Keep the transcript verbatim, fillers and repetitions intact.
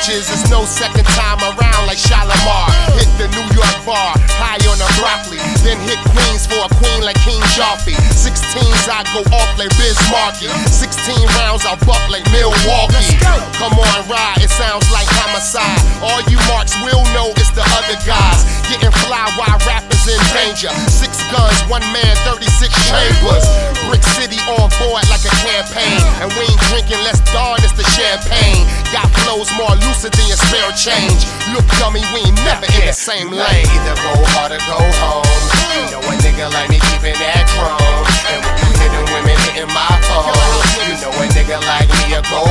bitches, it's no second time around like Shalimar. Hit the New York bar, high on the broccoli. Then hit Queens for a queen like King Joffrey. Sixteens, I go off like Biz Markie. Sixteen rounds, I buck like Milwaukee. Come on, ride, it sounds like homicide. All you marks will know it's the other guys. Getting fly while rappers in danger. Six guns, one man, thirty-six chambers. Brick City on board like a campaign. And we ain't drinking less dawn, it's the champagne. Got flows more lucid than your spare change. Look dummy, we ain't never in the same lane. Either go hard or go home. You know a nigga like me keeping that chrome. And when you hitting women, hitting my phone. You know a nigga like me a go